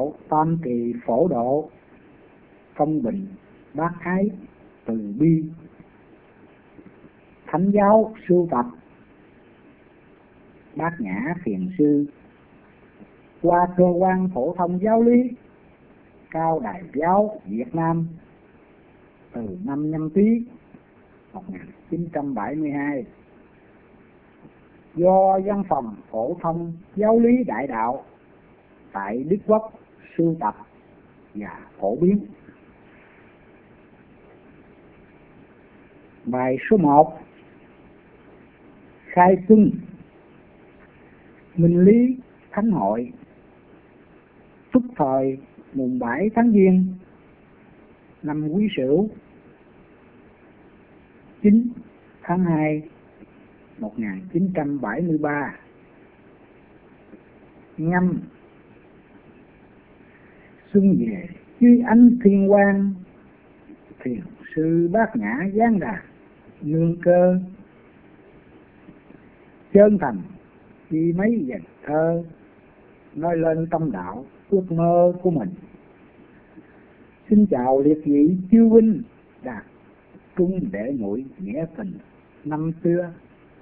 đạo tam kỳ phổ độ, công bình bác ái từ bi. Thánh giáo sưu tập, Bát Nhã Thiền Sư, qua cơ quan phổ thông giáo lý Cao Đài giáo Việt Nam từ năm Nhâm Tý 1972, do văn phòng phổ thông giáo lý đại đạo tại Đức Quốc sưu tập và phổ biến. Bài số 1: Khai Xuân. Minh lý Thánh hội, Phúc thời mùng 7 tháng Giêng năm Quý Sửu, 9 tháng 2 1973. Ngâm. Xuân về dưới ánh thiên quang, thiền sư Bát Nhã giáng đà nương cơ. Chân thành chi mấy dòng thơ, nói lên tâm đạo ước mơ của mình. Xin chào liệt vị chư huynh, đạt trung đệ muội nghĩa tình năm xưa.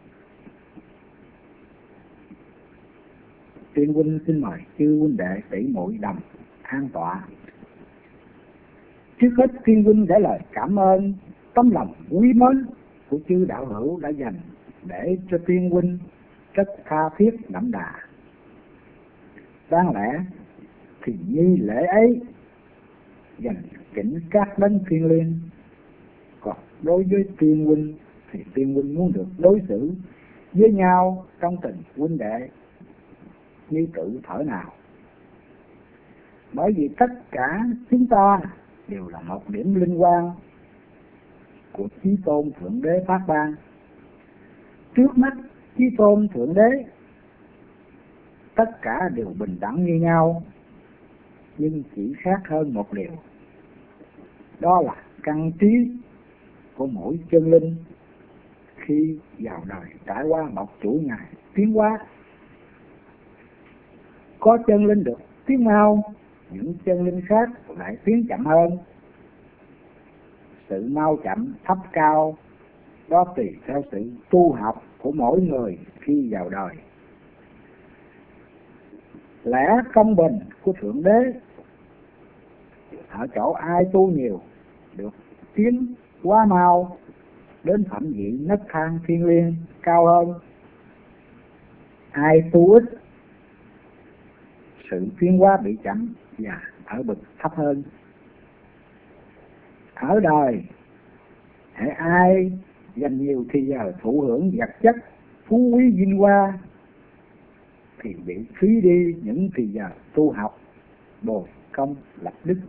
Tiên huynh xin mời chư huynh đệ tỷ muội đồng an tọa. Trước hết tiên huynh để lời cảm ơn tấm lòng quý mến của chư đạo hữu đã dành để cho tiên huynh rất tha thiết đậm đà. Đáng lẽ thì nghi lễ ấy dành kính các đấng thiêng liêng, còn đối với tiên huynh thì tiên huynh muốn được đối xử với nhau trong tình huynh đệ như tự thở nào. Bởi vì tất cả chúng ta đều là một điểm linh quan của Chí Tôn Thượng Đế phát ban. Trước mắt Chí Tôn Thượng Đế tất cả đều bình đẳng như nhau, nhưng chỉ khác hơn một điều, đó là căn trí của mỗi chân linh khi vào đời trải qua một chuỗi ngày tiến hóa. Có chân linh được tiến mau, những chân linh khác lại tiến chậm hơn. Sự mau chậm thấp cao đó tùy theo sự tu học của mỗi người khi vào đời. Lẽ công bình của Thượng Đế ở chỗ ai tu nhiều được tiến quá mau đến phẩm vị nấc thang thiên liêng cao hơn, ai tu ít sự tiến hóa bị chậm và ở bậc thấp hơn. Ở đời hễ ai dành nhiều thì giờ thụ hưởng vật chất phú quý vinh hoa thì bị phí đi những thì giờ tu học bồi công lập đức.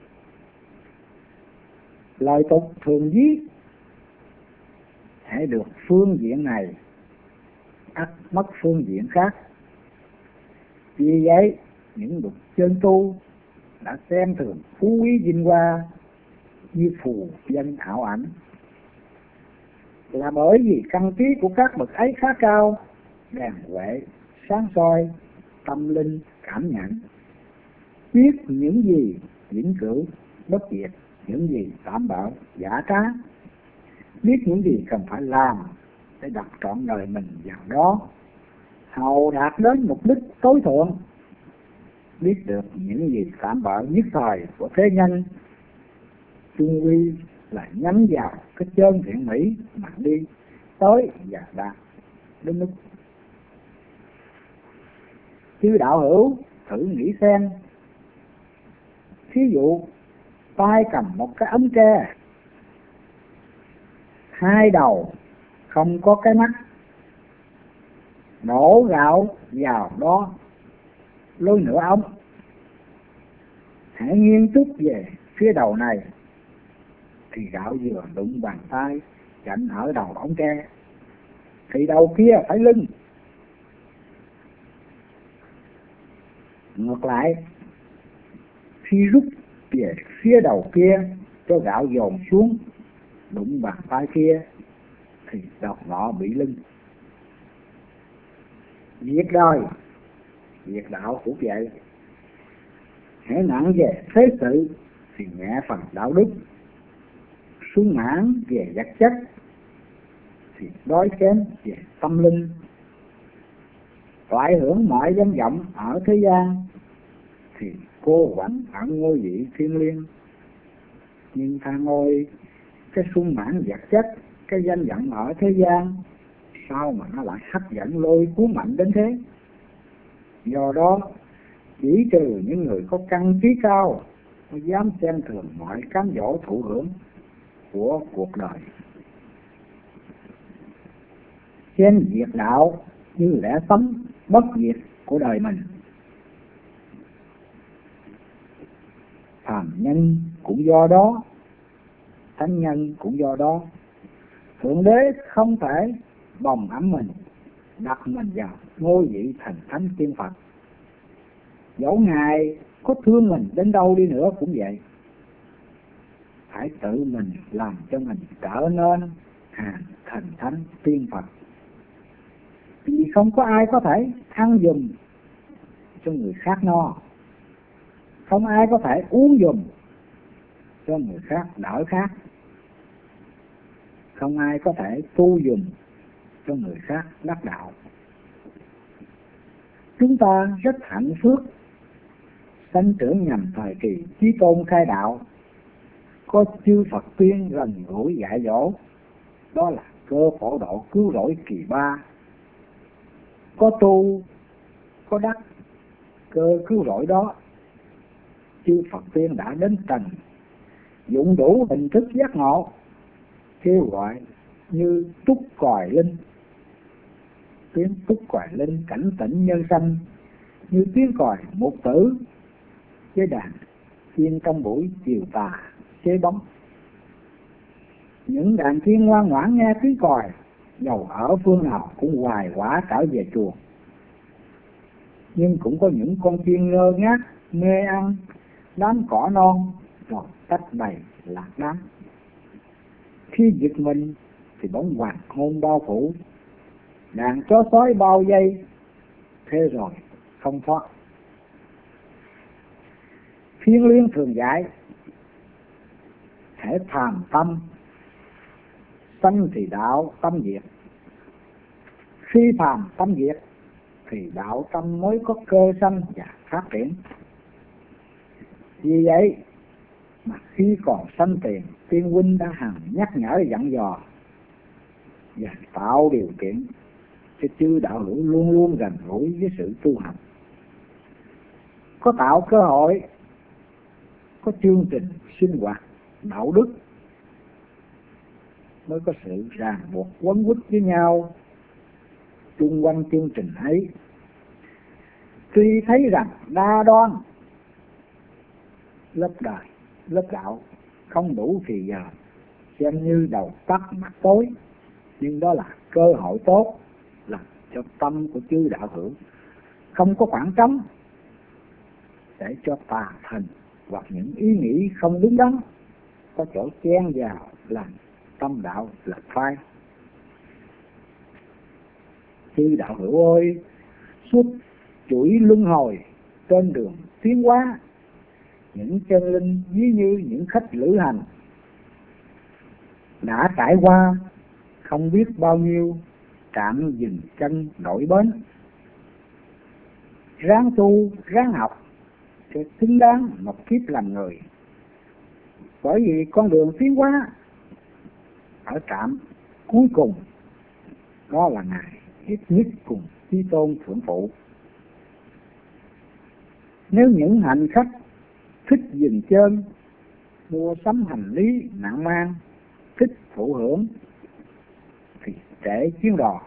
Lời tục thường viết hãy được phương diện này ắt mất phương diện khác. Vì vậy những bậc chân tu đã xem thường phú quý vinh hoa như phù vân ảo ảnh, là bởi vì căn trí của các bậc ấy khá cao, đèn huệ sáng soi, tâm linh cảm nhận, biết những gì vĩnh cửu bất diệt, những gì tạm bợ giả trá, biết những gì cần phải làm để đặt trọn đời mình vào đó, hầu đạt đến mục đích tối thượng. Biết được những gì tạm bợ nhất thời của thế nhân chung quy là nhắm vào cái chân thiện mỹ mà đi tới và đạt đến lúc. Chư đạo hữu thử nghĩ xem, thí dụ tay cầm một cái ống tre, hai đầu không có cái mắt, đổ gạo vào đó lôi nửa ống. Hãy nghiêng chút về phía đầu này thì gạo vừa đụng bàn tay chạnh ở đầu ống tre, thì đầu kia phải lưng. Ngược lại, khi rút về phía đầu kia cho gạo dồn xuống đụng bàn tay kia thì đầu nọ bị lưng. Việc đời, việc đạo cũng vậy. Hễ hễ nặng về thế sự thì nhẹ phần đạo đức, sung mãn về vật chất thì đói kém về tâm linh. Toại hưởng mọi danh vọng ở thế gian thì cô quạnh ở ngôi vị thiên liêng. Nhưng tha ngôi cái sung mãn vật chất, cái danh vọng ở thế gian, sao mà nó lại hấp dẫn lôi cuốn mạnh đến thế? Do đó chỉ trừ những người có căn trí cao mới dám xem thường mọi cám dỗ thụ hưởng của cuộc đời. Xem việc đạo như lẽ sống bất diệt của đời mình. Phàm nhân cũng do đó, thánh nhân cũng do đó. Thượng đế không thể bồng ẵm mình, đặt mình vào ngôi vị thành thánh tiên Phật. Dẫu Ngài có thương mình đến đâu đi nữa cũng vậy, phải tự mình làm cho mình trở nên thành thánh tiên Phật. Vì không có ai có thể ăn giùm cho người khác no, không ai có thể uống giùm cho người khác đỡ khát, không ai có thể tu giùm cho người khác đắc đạo. Chúng ta rất hạnh phúc sanh trưởng nhằm thời kỳ Chí Tôn khai đạo, có chư Phật tiên gần gũi dạy dỗ, đó là cơ phổ độ cứu rỗi kỳ ba. Có tu, có đắc cơ cứu rỗi đó, chư Phật tiên đã đến trần, dụng đủ hình thức giác ngộ, kêu gọi như túc còi linh. Tiếng túc còi linh cảnh tỉnh nhân sanh, như tiếng còi một tử với đàn chiên trong buổi chiều tà chế bóng. Những đàn chiên ngoan ngoãn nghe tiếng còi, dầu ở phương nào cũng hoài quả trở về chùa. Nhưng cũng có những con chiên ngơ ngác mê ăn đám cỏ non rồi tách bày lạc đám. Khi giật mình thì bỗng hoàng hôn bao phủ, đàn chó sói bao vây, thế rồi không thoát. Thiên liêng thường dạy hễ phàm tâm sanh thì đạo tâm diệt, khi phàm tâm diệt thì đạo tâm mới có cơ sanh và phát triển. Vì vậy mà khi còn sanh tiền, tiên huynh đã hằng nhắc nhở dặn dò và tạo điều kiện cho chư đạo hữu luôn luôn gần gũi với sự tu học. Có tạo cơ hội, có chương trình sinh hoạt đạo đức, mới có sự ràng buộc quấn quýt với nhau chung quanh chương trình ấy. Tuy thấy rằng đa đoan lớp đời, lớp đạo không đủ thì giờ, xem như đầu tắt mặt tối, nhưng đó là cơ hội tốt, làm cho tâm của chư đạo hữu không có khoảng trống để cho tà thần hoặc những ý nghĩ không đúng đắn có chỗ chen vào làm tâm đạo lập phai. Chư đạo hữu ơi, suốt chuỗi luân hồi trên đường tiến hóa, những chân linh ví như những khách lữ hành đã trải qua không biết bao nhiêu trạm dừng chân đổi bến. Ráng tu, ráng học sẽ xứng đáng một kiếp làm người, bởi vì con đường tiến hóa ở trạm cuối cùng đó là Ngài ít nhất cùng Chí Tôn thượng phụ. Nếu những hành khách thích dừng chân, mua sắm hành lý nặng mang, thích thụ hưởng thì trễ chuyến đò.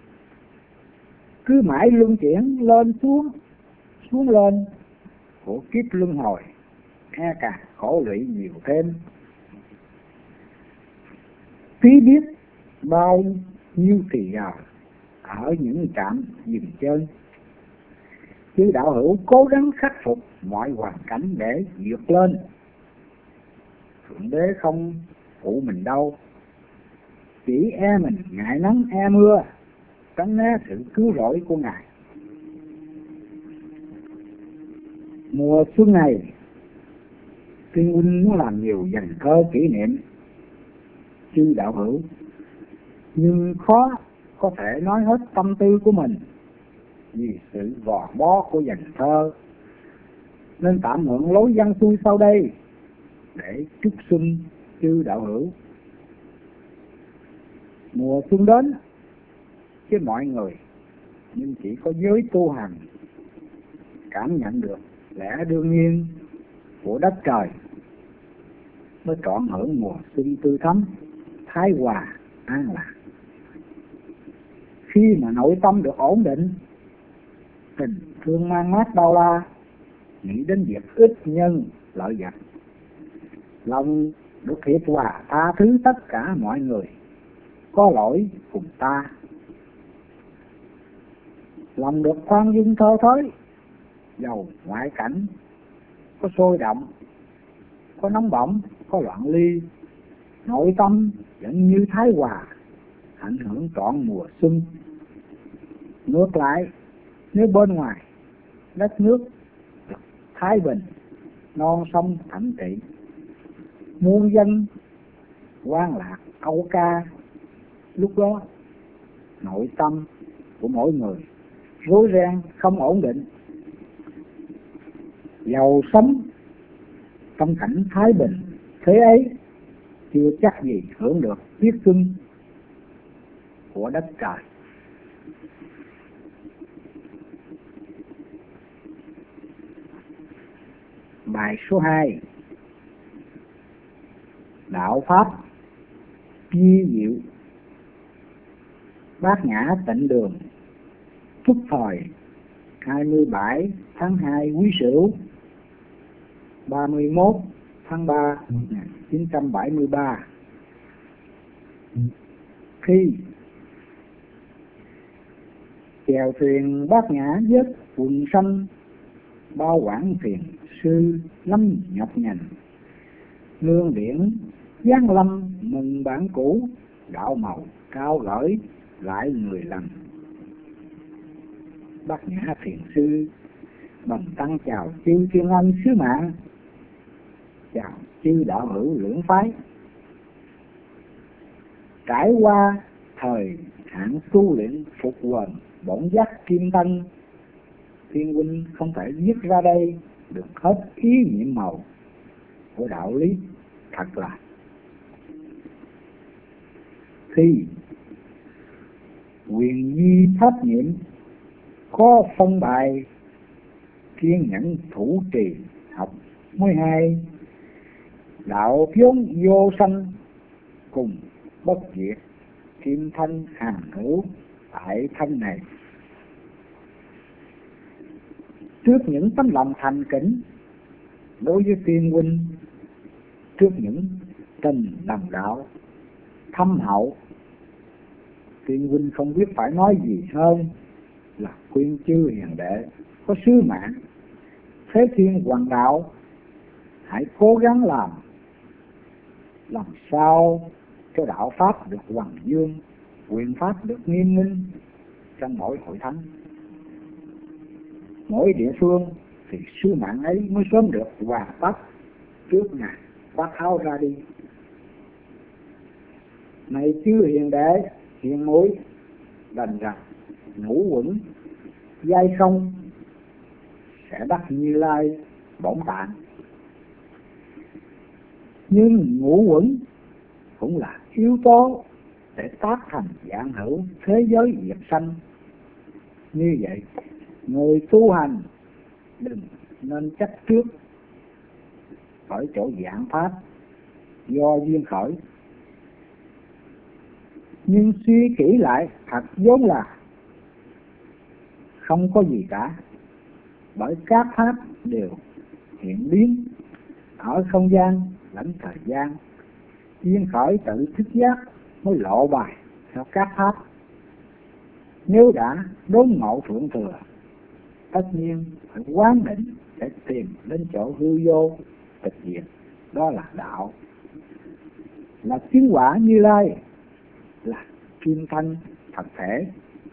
Cứ mãi luân chuyển lên xuống, xuống lên của kiếp luân hồi, e càng khổ lụy nhiều thêm. Tí biết bao nhiêu thì giờ ở những trạm dừng chân, chư đạo hữu cố gắng khắc phục mọi hoàn cảnh để vượt lên. Thượng đế không phụ mình đâu, chỉ e mình ngại nắng e mưa, tránh né sự cứu rỗi của Ngài. Mùa xuân này Tiên huynh muốn làm nhiều dành thơ kỷ niệm chư đạo hữu, nhưng khó có thể nói hết tâm tư của mình vì sự gò bó của dành thơ, nên tạm mượn lối văn xuôi sau đây để chúc xuân chư đạo hữu. Mùa xuân đến với mọi người, nhưng chỉ có giới tu hành cảm nhận được lẽ đương nhiên của đất trời mới trọn hưởng mùa xuân tươi thắm, thái hòa, an lạc. Khi mà nội tâm được ổn định, tình thương man mát bao la, nghĩ đến việc ích nhân lợi vật, lòng được hiệp hòa tha thứ tất cả mọi người có lỗi cùng ta, lòng được khoan dung thơ thới, dầu ngoại cảnh có sôi động, có nóng bỏng, có loạn ly, nội tâm vẫn như thái hòa, ảnh hưởng trọn mùa xuân. Ngược lại, nếu bên ngoài đất nước được thái bình, non sông thạnh trị, muôn dân quan lạc âu ca, lúc đó nội tâm của mỗi người rối ren không ổn định, giàu sống trong cảnh thái bình thế ấy chưa chắc gì hưởng được tiết xuân của đất trời. Bài số 2: đạo pháp vi diệu, Bát Nhã Tịnh Đường, Phúc Thời 27 tháng 2 Quý Sửu 31 tháng 3 1973. Khi chèo thuyền Bát Nhã vớt quần xanh, bao quảng thiền sư lâm nhọc nhằn, lương điển giáng lâm mừng bản cũ, đạo màu cao gửi lại người lần. Bát Nhã thiền sư bần tăng chào chư thiên ân sứ mạng, chào chư đạo hữu lưỡng phái. Trải qua thời hạn tu luyện phục quần bổn giác kim tân, Thiên huynh không thể viết ra đây được hết ý nhiệm màu của đạo lý thật là. Khi quyền di pháp nhiệm có phân bài, kiên nhẫn thủ trì học mới hay, đạo vốn vô sanh cùng bất diệt, kim thanh hàn hữu tại thân này. Trước những tấm lòng thành kính đối với tiên huynh, trước những tình đồng đạo thâm hậu, tiên huynh không biết phải nói gì hơn là khuyên chư hiền đệ có sứ mạng thế thiên hoàng đạo, hãy cố gắng làm sao cho đạo pháp được hoằng dương, quyền pháp được nghiêm minh trong mỗi hội thánh, mỗi địa phương, thì sứ mạng ấy mới sớm được hoàn tất trước ngày quát tháo ra đi. Này chư hiền đệ hiền muội, đành rằng ngũ uẩn giai không sẽ đắc Như Lai bổn tạng, nhưng ngũ uẩn cũng là yếu tố để tác thành vạn hữu thế giới diệt sanh. Như vậy, người tu hành đừng nên chấp trước khỏi chỗ giảng pháp do duyên khởi, nhưng suy kỹ lại thật vốn là không có gì cả, bởi các pháp đều hiện biến ở không gian lẫn thời gian, duyên khởi tự thức giác mới lộ bài theo các pháp. Nếu đã đốn ngộ thượng thừa, tất nhiên phải quán định để tìm đến chỗ hư vô tịch diệt, đó là đạo, là chứng quả Như Lai, là kim thanh thật thể.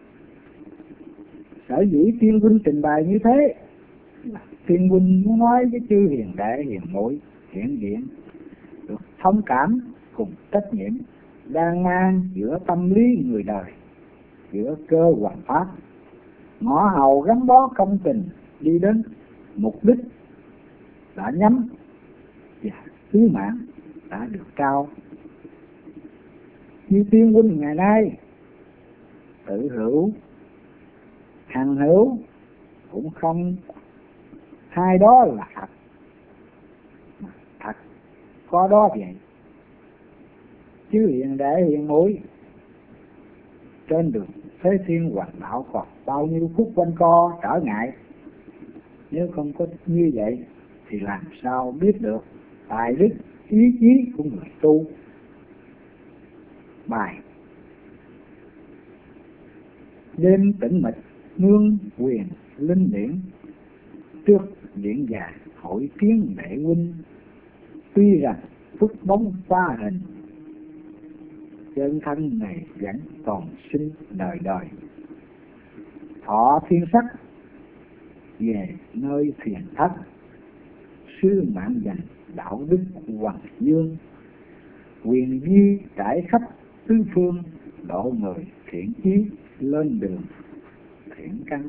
Sở dĩ tiên huynh trình bày như thế là tiên huynh muốn nói với chư hiền đệ hiền muội hiện diện, được thông cảm cùng trách nhiệm đang mang giữa tâm lý người đời, giữa cơ hoành pháp, ngõ hầu gắn bó công tình đi đến mục đích đã nhắm và sứ mạng đã được trao. Như tiên huynh ngày nay tự hữu hằng hữu cũng không hai đó là thật, thật có đó vậy. Chứ hiện để hiện mũi trên đường thế thiên hoàng đạo còn bao nhiêu phút quanh co trở ngại. Nếu không có như vậy thì làm sao biết được tài đức ý chí của người tu. Bài đêm tĩnh mịch nương quyền linh điển, trước điện già hội kiến đệ huynh, tuy rằng phút bóng pha hình, chân thân này vẫn còn sinh đời đời. Thọ thiên sắc về nơi thiền thất, sư mạng dành đạo đức hoàng dương, quyền di trải khắp tứ phương, độ người thiện chí lên đường thiện căn.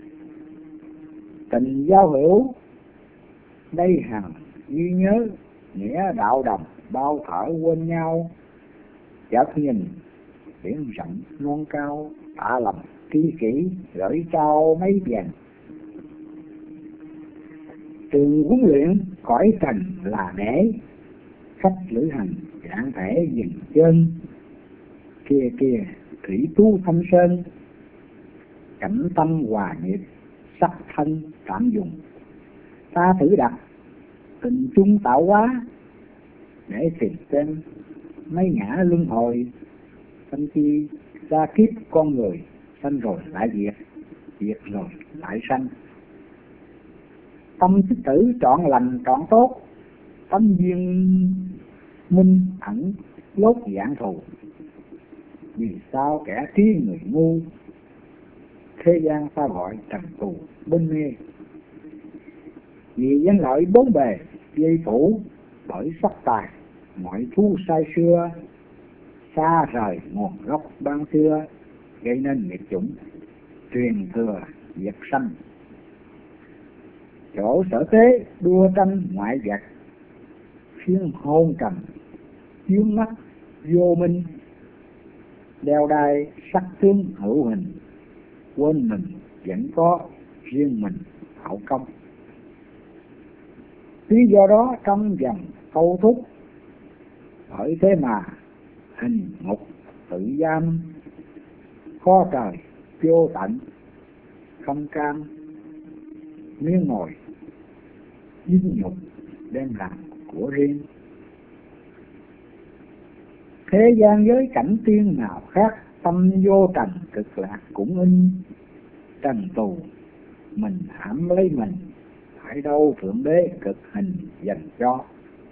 Tình giao hữu đây hằng ghi nhớ, nghĩa đạo đồng bao thở quên nhau, chợt nhìn biển rộng non cao, tạ lòng tri kỷ gửi trao mấy vàng. Trường huấn luyện cõi trần là để khách lữ hành dạng thể dừng chân, kia kia thủy tu thâm sơn, cảnh tâm hòa nhiệt sắc thân tạm dùng. Ta thử đặt tình chung tạo hóa, để tìm xem mấy ngã luân hồi, tâm chi ra kiếp con người, sanh rồi lại diệt, diệt rồi lại sanh. Tâm thức tử trọn lành trọn tốt, tánh duyên minh ẩn lốt dạng thù. Vì sao kẻ trí người ngu, thế gian ta gọi trần tù bên mê. Vì danh lợi bốn bề dây phủ, bởi sắc tài mọi thú sai xưa, xa rời nguồn gốc ban xưa, gây nên nghiệp chủng truyền thừa diệt sanh. Chỗ sở tế đua tranh ngoại vật, khiến hôn trầm chướng mắt vô minh, đeo đai sắc tướng hữu hình, quên mình vẫn có riêng mình hậu công. Lý do đó trong dòng câu thúc, bởi thế mà hình ngục tự giam, khó trời vô tận không cam, miếng mồi dính nhục đem làm của riêng. Thế gian với cảnh tiên nào khác, tâm vô trần cực lạc cũng in. Trần tù mình hãm lấy mình, phải đâu thượng đế cực hình dành cho.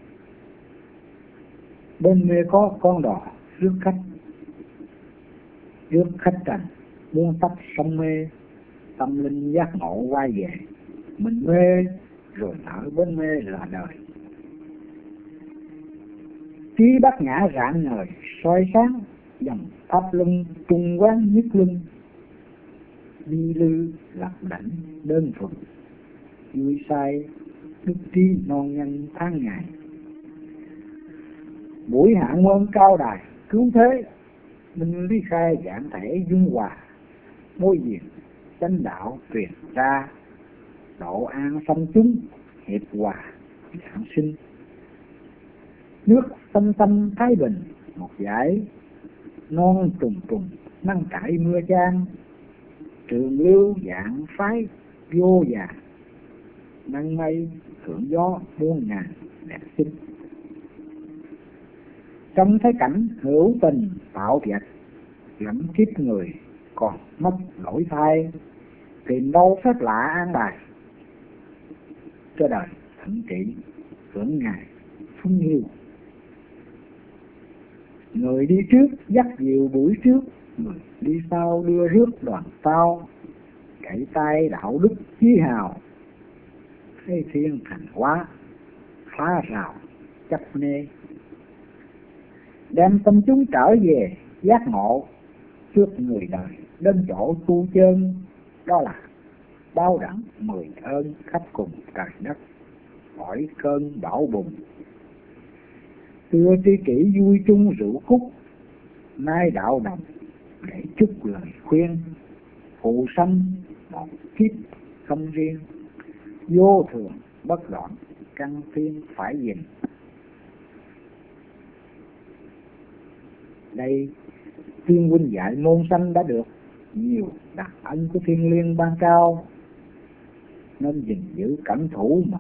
Bên mê có con đò rước khách, rước khách trần muôn tách sông mê, tâm linh giác ngộ quay về. Mình mê rồi ở bên mê là đời, trí bát nhã rạng ngời soi sáng, dòng pháp luân trung quán nhất luân. Đi lư lập đảnh đơn thuần, vui sai đức trí non nhân tháng ngày. Buổi hạng môn cao đài cứu thế, minh lý khai dạng thể dung hòa, môi diệt chánh đạo truyền ra, độ an sanh chúng hiệp hòa dạng sinh. Nước tâm tâm thái bình một giải, non trùng trùng năng trải mưa chan. Trường lưu dạng phái vô vàng, nâng mây thượng gió muôn ngàn đẹp xinh. Trong thế cảnh hữu tình tạo vật, lẫn kiếp người còn mất lỗi thay, tìm đâu phép lạ an bài, cho đời thận trị hưởng ngày phung hiu. Người đi trước dắt diều buổi trước, người đi sau đưa rước đoàn sau. Cậy tay đạo đức chí hào, thế thiên thành hóa phá rào chấp nê, đem tâm chúng trở về giác ngộ trước người đời, đến chỗ tu chân, đó là bao đẳng 10 ơn khắp cùng trời đất, khỏi cơn bão bùng. Xưa tri kỷ vui chung rượu khúc, nay đạo đồng để chút lời khuyên, phụ sanh một kiếp không riêng, vô thường bất loạn căn tiên phải dình. Đây Tiên huynh dạy môn sanh đã được nhiều đặc ân của thiên liêng ban cao, nên gìn giữ cẩn thủ mà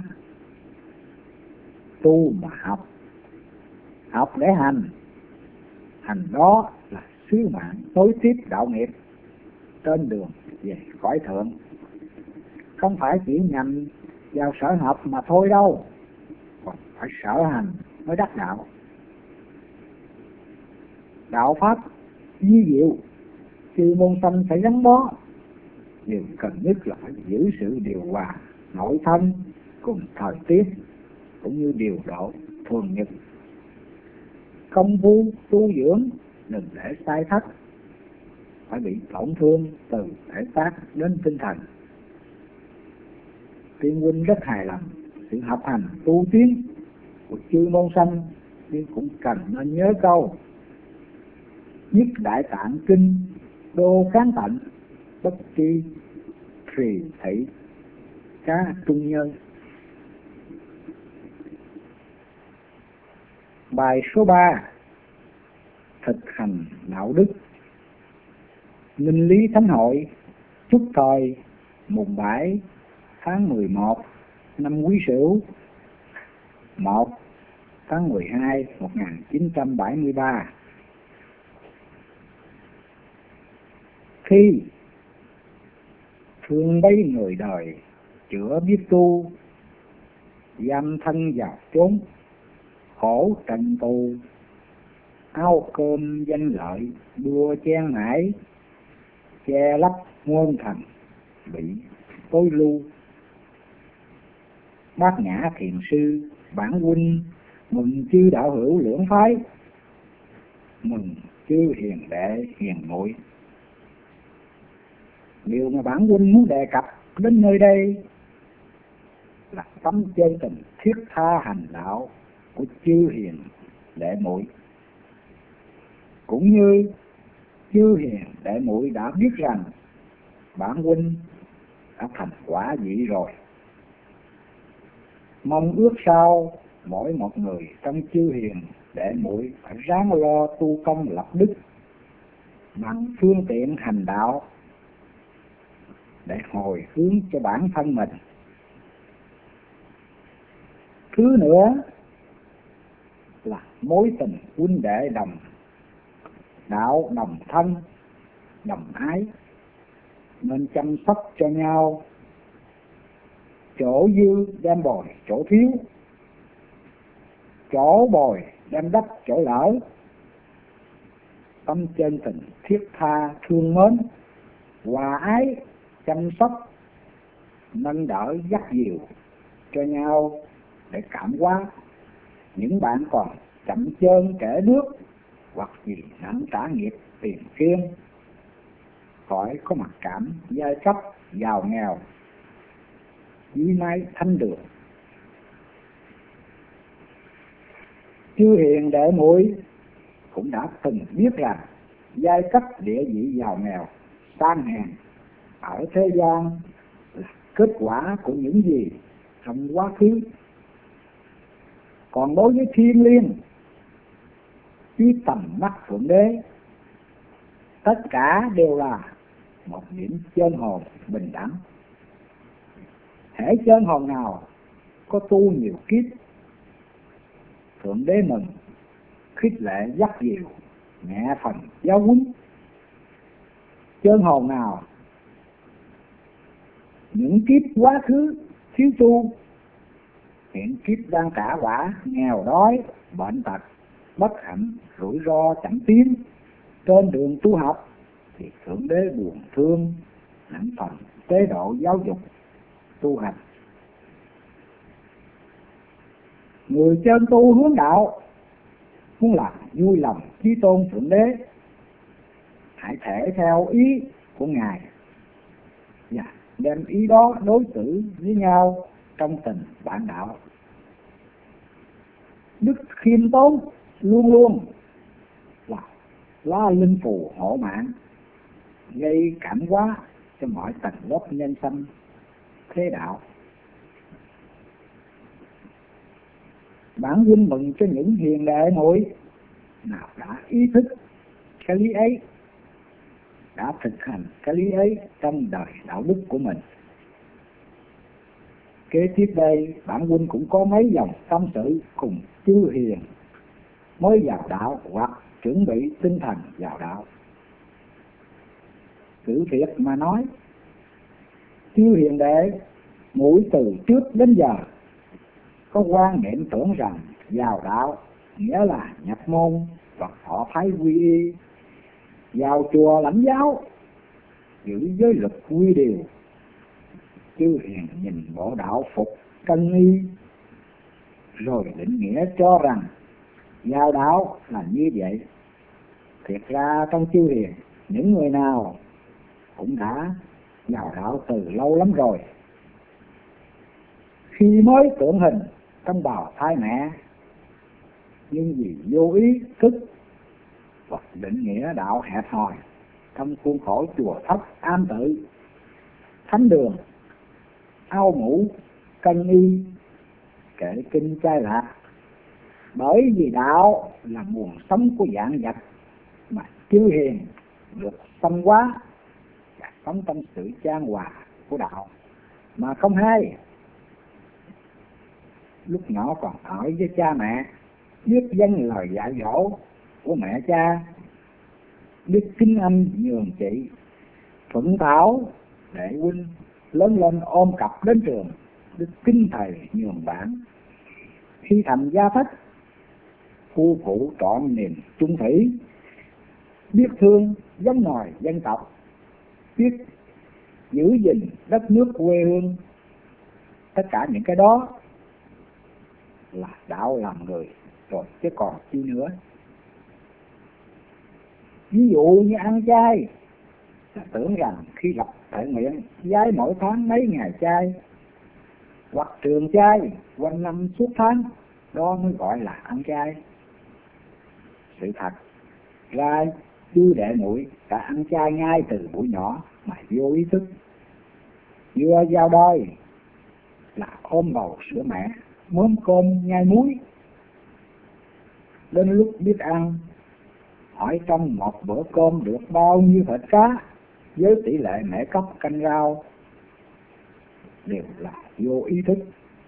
tu mà học, học để hành, hành đó là sứ mạng nối tiếp đạo nghiệp trên đường về cõi thượng, không phải chỉ nhằm vào sở học mà thôi đâu, còn phải sở hành mới đắc đạo. Đạo pháp di diệu, chư môn sanh phải gắn bó, điều cần nhất là phải giữ sự điều hòa nội thân cùng thời tiết, cũng như điều độ thường nhật. Công phu tu dưỡng đừng để sai thất, phải bị tổn thương từ thể xác đến tinh thần. Tiên huynh rất hài lòng sự học hành tu tiến của chư môn sanh, nhưng cũng cần nên nhớ câu nhất đại tạng kinh đô kháng tận, bất tri trì thị cá trung nhân. Bài số 3: thực hành đạo đức. Minh Lý Thánh Hội chúc thời mùng 7 tháng 11 năm Quý Sửu, 1 tháng 12 1973. Khi thương bấy người đời chữa biết tu, giam thân vào chốn khổ trần tù, áo cơm danh lợi đua chen nải, che lấp nguyên thần bị tối lưu. Bát Nhã Thiền Sư bản huynh mừng chư đạo hữu lưỡng phái, mừng chư hiền đệ hiền muội. Điều mà bản huynh muốn đề cập đến nơi đây là tấm chân tình thiết tha hành đạo của chư hiền đệ muội, cũng như chư hiền đệ muội đã biết rằng bản huynh đã thành quả vị rồi. Mong ước sao mỗi một người trong chư hiền đệ muội phải ráng lo tu công lập đức bằng phương tiện hành đạo để hồi hướng cho bản thân mình. Thứ nữa là mối tình huynh đệ đồng đạo, đồng thân, đồng ái, nên chăm sóc cho nhau. Chỗ dư đem bồi chỗ thiếu, chỗ bồi đem đắp chỗ lỡ. Tâm chân tình thiết tha thương mến, hòa ái chăm sóc, nâng đỡ dắt dìu cho nhau để cảm hóa những bạn còn chậm chân trễ bước, hoặc vì nặng trả nghiệp tiền kiên, khỏi có mặc cảm giai cấp giàu nghèo, dưới mái thanh đường. Chư hiền đệ muội cũng đã từng biết rằng giai cấp địa vị giàu nghèo sang hèn ở thế gian là kết quả của những gì trong quá khứ. Còn đối với thiên liêng dưới tầm mắt Thượng Đế, tất cả đều là một điểm chân hồn bình đẳng. Hễ chân hồn nào có tu nhiều kiếp, Thượng Đế mừng, khích lệ dắt dìu, nhẹ phần giáo huấn. Chân hồn nào những kiếp quá khứ thiếu tu, hiện kiếp đang trả quả nghèo đói, bệnh tật, bất hạnh, rủi ro chẳng tiến trên đường tu học, thì Thượng Đế buồn thương, nặng phần chế độ giáo dục tu hành. Người chân tu hướng đạo, muốn làm vui lòng Chí Tôn Thượng Đế, hãy thể theo ý của Ngài và đem ý đó đối xử với nhau trong tình bạn đạo. Đức khiêm tốn luôn luôn là lá linh phù hộ mạng, gây cảm hóa cho mọi tầng lớp nhân sanh thế đạo. Bản vinh mừng cho những hiền đệ muội nào đã ý thức cái lý ấy, đã thực hành cái lý ấy trong đời đạo đức của mình. Kế tiếp đây, bản huynh cũng có mấy dòng tâm sự cùng chư hiền mới vào đạo hoặc chuẩn bị tinh thần vào đạo. Sự việc mà nói, chư hiền đệ muội từ trước đến giờ có quan niệm tưởng rằng vào đạo nghĩa là nhập môn hoặc thọ thái quy y, vào chùa lãnh giáo, giữ giới luật quy điều. Chư hiền nhìn bộ đạo phục cân y, rồi định nghĩa cho rằng vào đạo là như vậy. Thiệt ra trong chư hiền, những người nào cũng đã vào đạo từ lâu lắm rồi. Khi mới tượng hình trong bào thai mẹ, nhưng vì vô ý thức hoặc định nghĩa đạo hẹp hòi trong khuôn khổ chùa thất am tự, thánh đường, ao mũ, cân y, kệ kinh trai lạc. Bởi vì đạo là nguồn sống của vạn vật mà chư hiền được tâm hóa và sống trong sự chan hòa của đạo mà không hay. Lúc nhỏ còn ở với cha mẹ, biết dâng lời dạy dỗ của mẹ cha, biết kính anh nhường chị, thuận thảo đệ huynh. Lớn lên ôm cặp đến trường, biết kính thầy nhường bạn. Khi thành gia thất, phu phụ trọn niềm chung thủy, biết thương giống nòi dân tộc, biết giữ gìn đất nước quê hương. Tất cả những cái đó là đạo làm người rồi chứ còn chi nữa. Ví dụ như ăn chay, tưởng rằng khi lập tự nguyện giái mỗi tháng mấy ngày chay, hoặc trường chay quanh năm suốt tháng, đó mới gọi là ăn chay. Sự thật ra chư đệ muội đã ăn chay ngay từ buổi nhỏ mà vô ý thức. Vừa vào đời là ôm bầu sữa mẹ, mớm cơm nhai muối. Đến lúc biết ăn, hỏi trong một bữa cơm được bao nhiêu thịt cá với tỷ lệ mẹ cốc canh rau, đều là vô ý thức.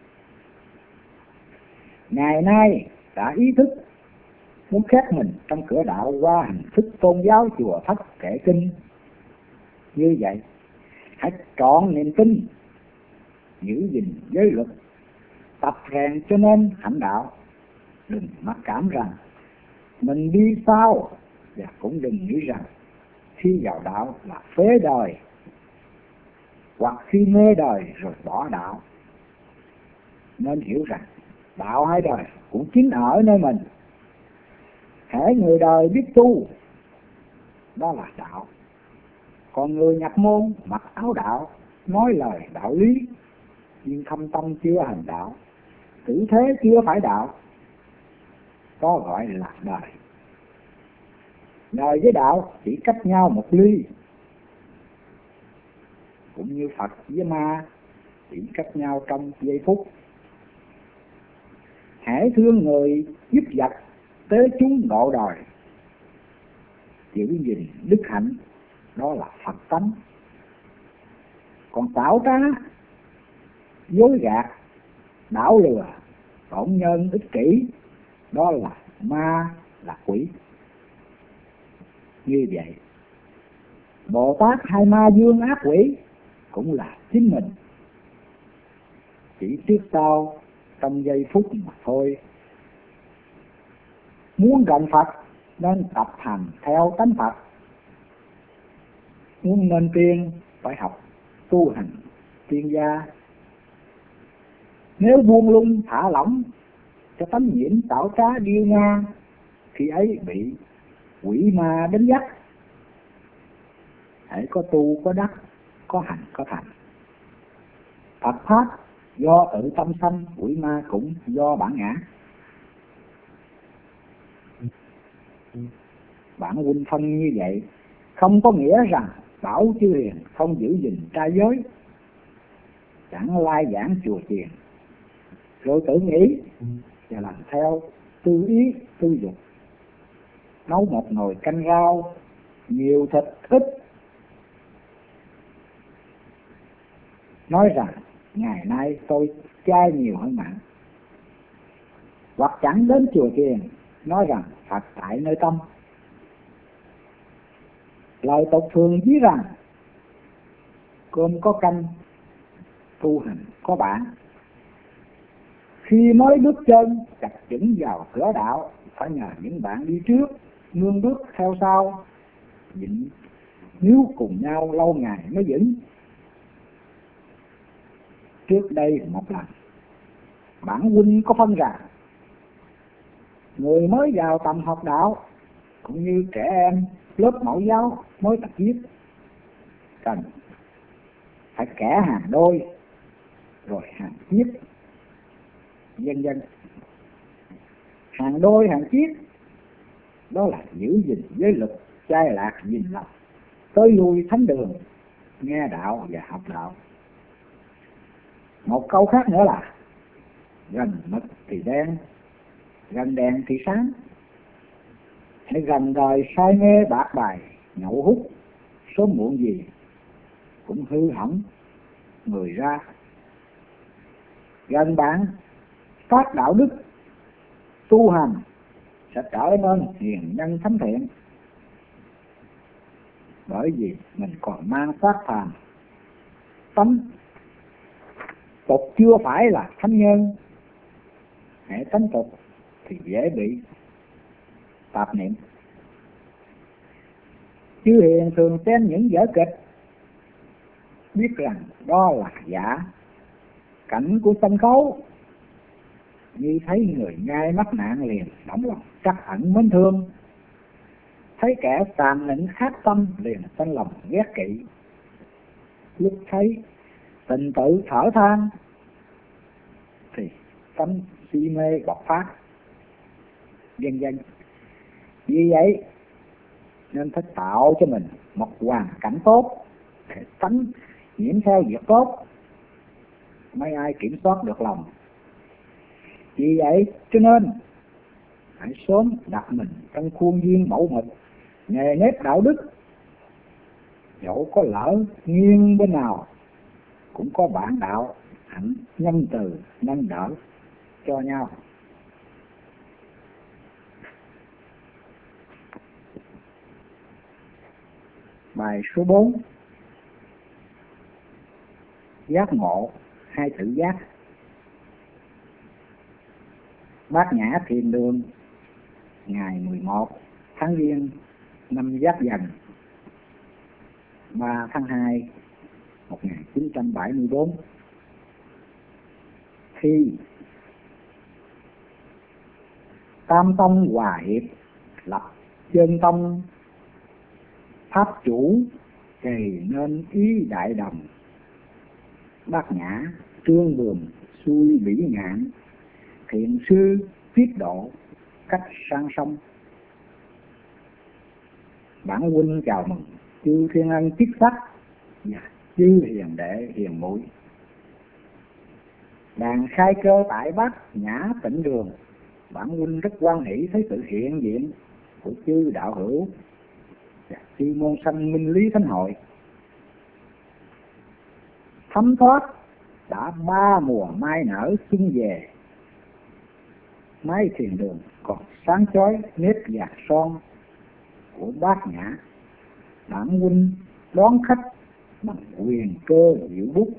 Ngày nay đã ý thức muốn khép mình trong cửa đạo qua hình thức tôn giáo chùa thất kệ kinh. Như vậy hãy trọn niềm tin, giữ gìn giới luật, tập rèn cho nên hạnh đạo. Đừng mặc cảm rằng mình đi sau, và cũng đừng nghĩ rằng khi vào đạo là phế đời, hoặc khi mê đời rồi bỏ đạo. Nên hiểu rằng đạo hai đời cũng chính ở nơi mình. Hễ người đời biết tu, đó là đạo. Còn người nhập môn mặc áo đạo, nói lời đạo lý, nhưng thâm tâm chưa hành đạo, tử thế chưa phải đạo, có gọi là đời. Đời với đạo chỉ cách nhau một ly, cũng như Phật với ma chỉ cách nhau trong giây phút. Hãy thương người giúp vật, tế chúng độ đời, giữ gìn đức hạnh, đó là Phật tánh. Còn xảo trá, dối gạt, đảo lừa, tổn nhân ích kỷ, đó là ma, là quỷ. Như vậy, Bồ Tát hay ma dương ác quỷ cũng là chính mình, chỉ tiếc sau trong giây phút mà thôi. Muốn gần Phật nên tập hành theo tánh Phật, muốn nên tiên phải học tu hành tiên gia. Nếu buông lung thả lỏng cho tấm nhiễm tạo trá điêu ngoa, khi ấy bị quỷ ma đánh dắt. Hãy có tu có đắc, có hành có thành. Phật pháp do tự tâm sanh, quỷ ma cũng do bản ngã. Bản huynh phân như vậy không có nghĩa rằng bảo chư hiền không giữ gìn trai giới, chẳng lai giảng chùa chiền, rồi tự nghĩ và làm theo tư ý tư dục, nấu một nồi canh rau nhiều thịt ít, nói rằng ngày nay tôi chay nhiều hơn mặn. Hoặc chẳng đến chùa chiền, nói rằng Phật tại nơi tâm. Lời tục thường ví rằng cơm có canh, tu hành có bản. Khi mới bước chân chặt chững vào cửa đạo, phải nhờ những bạn đi trước nương bước theo sau, định níu cùng nhau lâu ngày mới vững. Trước đây một lần, bản huynh có phân rằng người mới vào tầm học đạo cũng như trẻ em lớp mẫu giáo mới tập viết, cần phải kẻ hàng đôi rồi hàng chiếc, vân vân. Hàng đôi hàng chiếc đó là giữ gìn giới luật, trai lạc gìn lòng, tới lui thánh đường, nghe đạo và học đạo. Một câu khác nữa là gần mực thì đen, gần đèn thì sáng. Hãy gần đời say mê bạc bài, nhậu hút, sớm muộn gì cũng hư hỏng người ra. Gần bạn phát đạo đức, tu hành sẽ trở nên hiền nhân thánh thiện, bởi vì mình còn mang phát phàm tánh tục, chưa phải là thánh nhân. Hãy tánh tục thì dễ bị tạp niệm. Chư hiền thường xem những vở kịch, biết rằng đó là giả, cảnh của sân khấu, như thấy người ngai mắc nạn liền động lòng trắc ẩn mến thương, thấy kẻ tàn nịnh khát tâm liền sanh lòng ghét kỵ. Lúc thấy tình tự thở than thì tâm si mê bộc phát, vân vân. Vì vậy nên phải tạo cho mình một hoàn cảnh tốt để tránh nhiễm theo việc tốt, mấy ai kiểm soát được lòng. Vì vậy cho nên hãy sớm đặt mình trong khuôn viên mẫu mực, nề nếp đạo đức. Dẫu có lỡ nghiêng bên nào cũng có bản đạo, hạnh nhân từ nâng đỡ cho nhau. Bài số 4. Giác ngộ hay tự giác. Bát Nhã Thiền Đường, ngày 11 tháng Giêng năm Giáp Dần, 3 tháng 2 1974. Khi tam tông hòa hiệp lập chân tông, pháp chủ thì nên ý đại đồng. Bát Nhã trương bườm xuôi bỉ ngạn, thiện sư tiết độ cách sang sông. Bản huynh chào mừng chư thiên ân chức sắc và chư hiền đệ hiền muội. Đàn khai cơ tại Bát Nhã Tịnh Đường, bản huynh rất hoan hỷ thấy sự hiện diện của chư đạo hữu và chư môn sanh minh lý thánh hội. Thấm thoát đã 3 mùa mai nở xuân về, mái thiền đường còn sáng chói nếp vàng son của Bát Nhã. Bản huynh đón khách bằng quyền cơ diệu bút,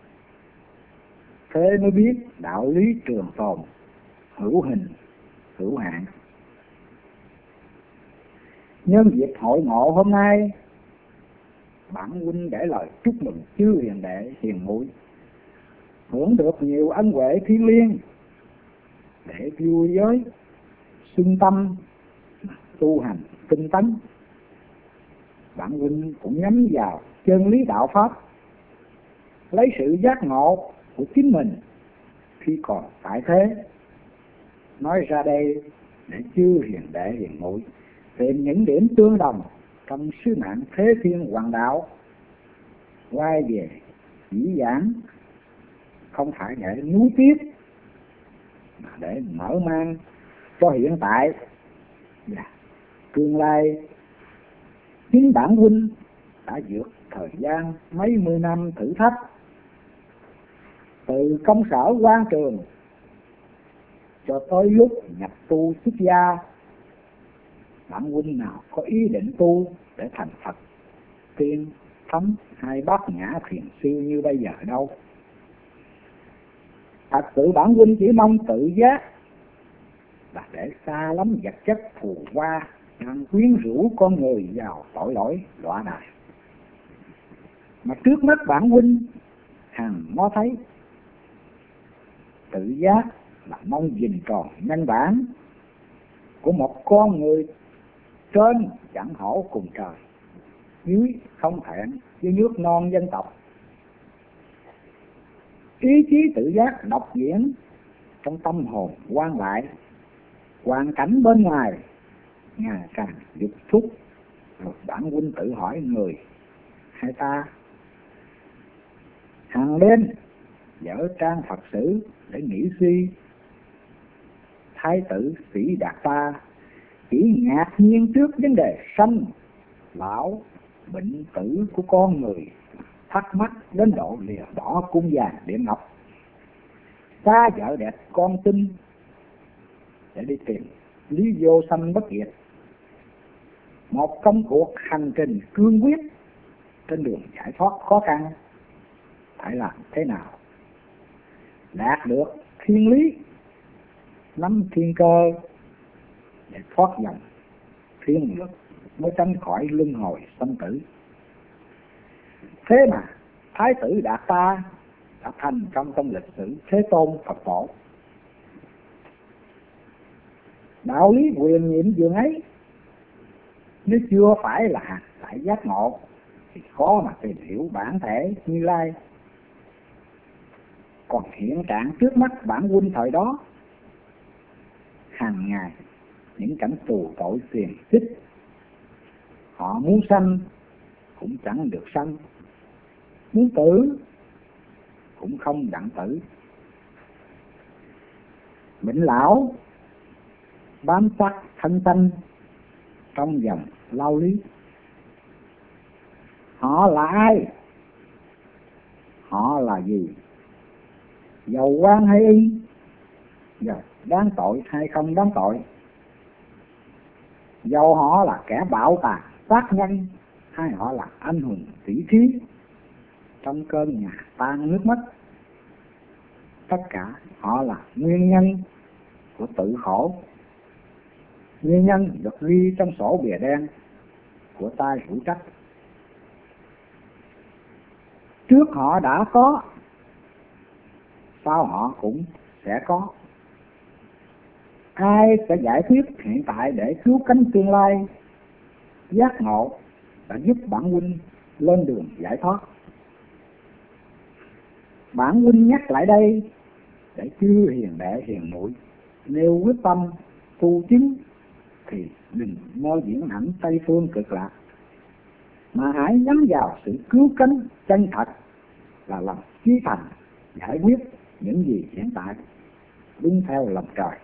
thế mới biết đạo lý trường tồn, hữu hình hữu hạn. Nhân dịp hội ngộ hôm nay, bản huynh để lời chúc mừng chư hiền đệ hiền muội hưởng được nhiều ân huệ thiêng liêng để vui giới xuân tâm tu hành tinh tấn. Bản huynh cũng nhắm vào chân lý đạo pháp, lấy sự giác ngộ của chính mình khi còn tại thế nói ra đây để chư hiền đệ hiền muội tìm những điểm tương đồng trong sứ mạng thế thiên hoàng đạo, quay về chỉ giảng không phải để nuối tiếc mà để mở mang cho hiện tại và tương lai. Chính bản huynh đã vượt thời gian mấy mươi năm thử thách, từ công sở quan trường cho tới lúc nhập tu xuất gia. Bản huynh nào có ý định tu để thành Phật tiên thánh hay bát nhã thiền sư như bây giờ đâu. Thật sự bản huynh chỉ mong tự giác là để xa lắm vật chất phù hoa đang quyến rũ con người vào tội lỗi đọa đài. Mà trước mắt bản huynh hằng mó thấy tự giác là mong gìn tròn nhân bản của một con người trên chẳng hổ cùng trời, dưới không thẹn với nước non dân tộc. Ý chí tự giác độc diễn trong tâm hồn quan lại, hoàn cảnh bên ngoài ngày càng dục thúc, rồi bản huynh tự hỏi người hay ta. Hàng đêm dở trang Phật sử để nghĩ suy, Thái tử Sĩ Đạt Ta chỉ ngạc nhiên trước vấn đề sanh lão bệnh tử của con người, thắc mắc đến độ lìa bỏ cung vàng điện ngọc, xa vợ đẹp con tin để đi tìm lý vô sanh bất diệt. Một công cuộc hành trình cương quyết trên đường giải thoát khó khăn, phải làm thế nào đạt được thiên lý, nắm thiên cơ để thoát dòng thiên luật, mới tránh khỏi luân hồi sanh tử. Thế mà Thái tử Đạt Ta đã thành công trong lịch sử Thế Tôn Phật Tổ. Đạo lý quyền nhiệm dường ấy nếu chưa phải là hạt tại giác ngộ thì khó mà tìm hiểu bản thể Như Lai. Còn hiện trạng trước mắt bản huynh thời đó, hàng ngày những cảnh tù tội xiềng xích, họ muốn sanh cũng chẳng được sanh, muốn tử cũng không đặng tử. Bệnh lão bám sát thân tanh trong dòng lao lý. Họ là ai? Họ là gì? Giàu quan hay y? Giờ đáng tội hay không đáng tội? Dầu họ là kẻ bạo tàn sát nhân hay họ là anh hùng sĩ khí trong cơn nhà tan nước mắt, tất cả họ là nguyên nhân của tự khổ. Nguyên nhân được ghi trong sổ bìa đen của tay hữu trách. Trước họ đã có, sau họ cũng sẽ có. Ai sẽ giải quyết hiện tại để cứu cánh tương lai? Giác ngộ đã giúp bản huynh lên đường giải thoát. Bản huynh nhắc lại đây để chư hiền đệ hiền muội nêu quyết tâm tu chứng, thì đừng mơ diễn hẳn Tây Phương Cực Lạc, mà hãy nhắm vào sự cứu cánh chân thật là lòng chí thành giải quyết những gì hiện tại đúng theo lòng trời,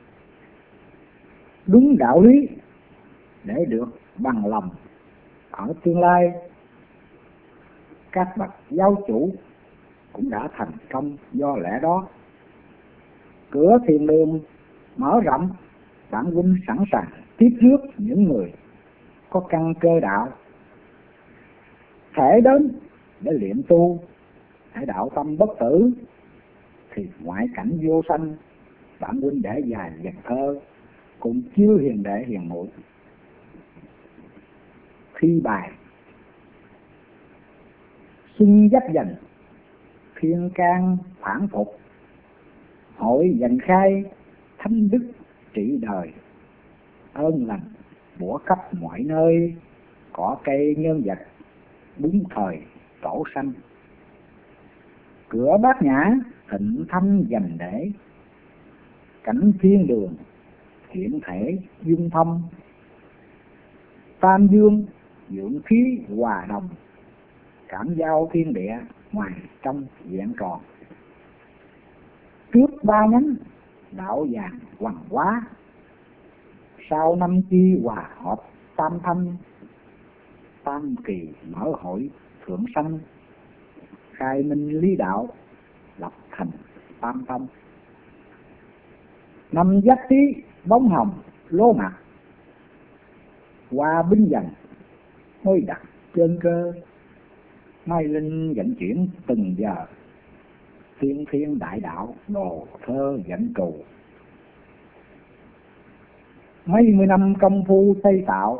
đúng đạo lý để được bằng lòng ở tương lai. Các bậc giáo chủ cũng đã thành công do lẽ đó. Cửa thiền đường mở rộng, bản huynh sẵn sàng tiếp rước những người có căn cơ đạo thể đến để luyện tu, để đạo tâm bất tử. Thì ngoại cảnh vô sanh, bản huynh để dài dàn thơ cùng chư hiền đệ hiền muội. Khi bài xuân dắt dần, thiên can phản phục, hội dần khai thánh đức trị đời, ơn lành bủa khắp mọi nơi, cỏ cây nhân vật đúng thời tổ sanh. Cửa bát nhã thịnh thanh dành để, cảnh thiên đường hiện thể dung thông. Tam dương dưỡng khí hòa đồng, cảm giao thiên địa ngoài trong vẹn tròn. Trước ba nhánh đạo vàng hoàng hóa, sau năm chi hòa hợp tam thanh. Tam kỳ mở hội thượng sanh, khai minh lý đạo lập thành tam tông. Năm giác tí bóng hồng lô mặt, qua binh dần mới đặt trên cơ. Mai linh vận chuyển từng giờ, tiên thiên đại đạo đồ thơ dẫn cù. Mấy mươi năm công phu xây tạo,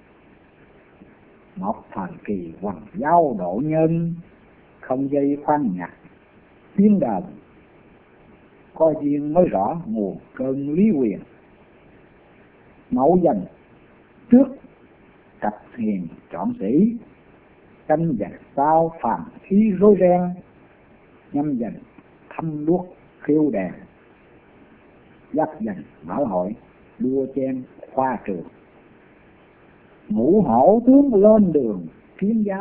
một thời kỳ hoàng giao độ nhân. Không dây khoan nhạc tiếng đờn, có duyên mới rõ nguồn cơn lý quyền. Mậu Dần trước cặp hiền chọn sĩ, canh Dần sau phàm khí rối ren. Nhâm Dần thăm đuốc khiêu đèn, Giáp Dần mở hội đua chen khoa trường. Ngũ hổ tướng lên đường kiếm giá,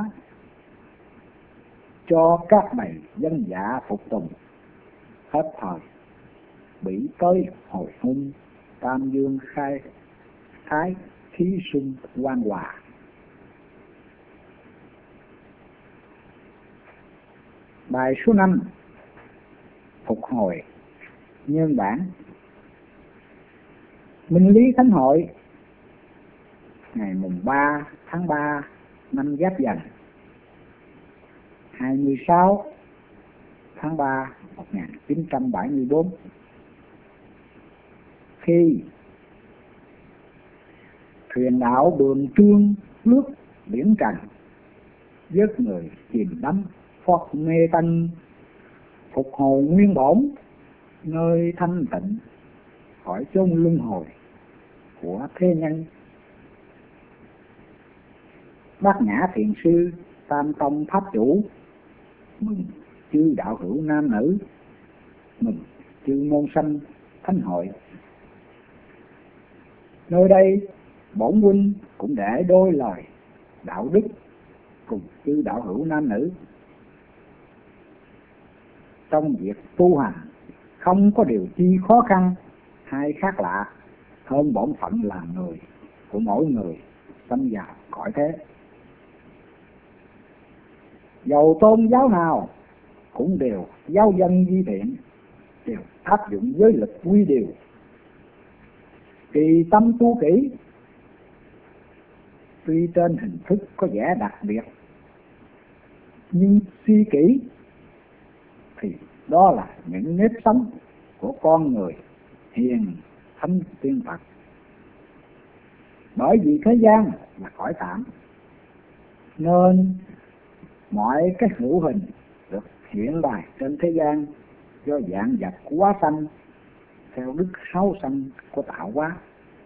cho các bầy dân dạ phục tùng. Hết thời bị tới hồi hung, tam dương khai thái khí xuân quan hòa. Bài số 5 phục hồi nhân bản. Minh lý thánh hội ngày mùng 3 tháng 3 năm Giáp Dần, 26 tháng 3 1974. Khi thuyền đạo đường trương lướt biển trần, vớt người chìm đắm phót mê tân. Phục hồi nguyên bổn nơi thanh tịnh, khỏi chốn luân hồi của thế nhân. Bát nhã thiền sư tam tông pháp chủ, mừng chư đạo hữu nam nữ, mừng chư môn sanh thánh hội. Nơi đây bổn huynh cũng để đôi lời đạo đức cùng chư đạo hữu nam nữ. Trong việc tu hành không có điều chi khó khăn hay khác lạ hơn bổn phận làm người của mỗi người sanh vào cõi thế. Dầu tôn giáo nào cũng đều giáo dân di thiện, đều áp dụng giới lực quy điều. Kỳ tâm tu kỹ, tuy trên hình thức có vẻ đặc biệt, nhưng suy kỹ thì đó là những nếp sống của con người hiền thánh tiên Phật. Bởi vì thế gian là cõi tạm, nên mọi cái hữu hình được hiện bày trên thế gian do dạng vật quá sanh theo đức sáu sanh của tạo hóa.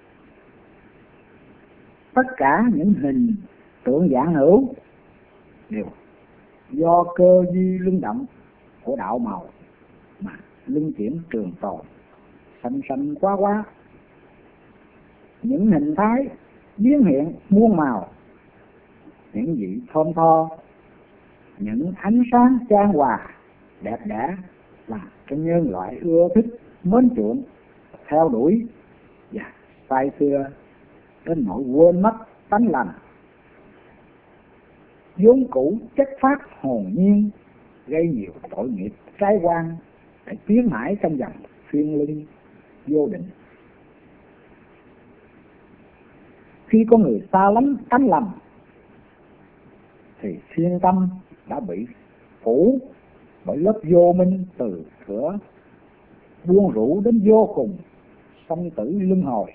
Tất cả những hình tượng dạng hữu đều do cơ duy luân động của đạo màu mà luân chuyển trường tồn, sanh sanh quá quá. Những hình thái biến hiện muôn màu, những vị thơm tho, những ánh sáng chan hòa đẹp đẽ làm cho nhân loại ưa thích mến chuộng theo đuổi và say xưa đến nỗi quên mất tánh lành vốn cũ chất phát hồn nhiên, gây nhiều tội nghiệp trái quan để tiến mãi trong dòng phiên linh vô định. Khi con người xa lánh tánh lành thì thiên tâm đã bị phủ bởi lớp vô minh từ cửa buông rũ đến vô cùng sanh tử luân hồi.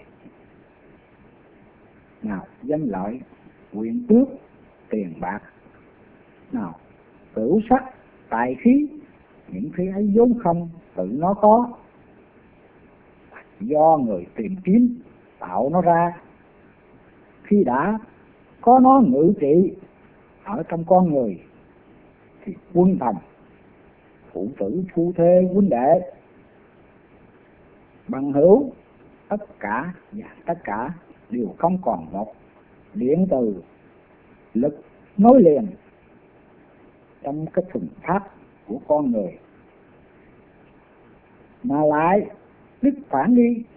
Nào danh lợi, quyền tước, tiền bạc, nào tửu sắc, tài khí, những thứ ấy vốn không tự nó có, do người tìm kiếm tạo nó ra. Khi đã có nó ngự trị ở trong con người thì quân thần, phụ tử, phu thê, huynh đệ, bằng hữu, tất cả và tất cả đều không còn một điện từ lực nối liền trong cái thuần pháp của con người, mà lại đứt phản đi